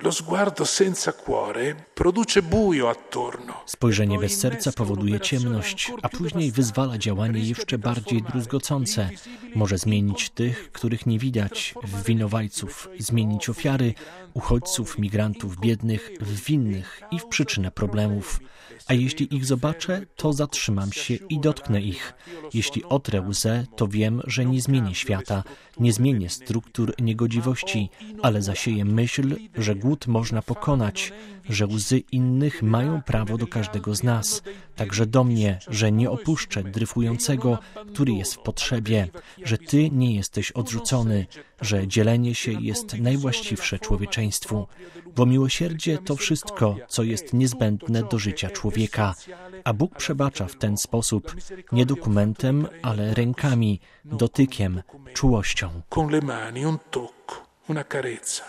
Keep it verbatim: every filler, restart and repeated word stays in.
Spojrzenie bez serca powoduje ciemność, a później wyzwala działanie jeszcze bardziej druzgocące. Może zmienić tych, których nie widać, w winowajców, zmienić ofiary, uchodźców, migrantów, biednych, w winnych i w przyczynę problemów. A jeśli ich zobaczę, to zatrzymam się i dotknę ich. Jeśli otrę łzę, to wiem, że nie zmienię świata, nie zmienię struktur niegodziwości, ale zasieję myśl, że głód można pokonać, że łzy innych mają prawo do każdego z nas, także do mnie, że nie opuszczę dryfującego, który jest w potrzebie, że Ty nie jesteś odrzucony, że dzielenie się jest najwłaściwsze człowieczeństwu, bo miłosierdzie to wszystko, co jest niezbędne do życia człowieka, a Bóg przebacza w ten sposób, nie dokumentem, ale rękami, dotykiem, czułością.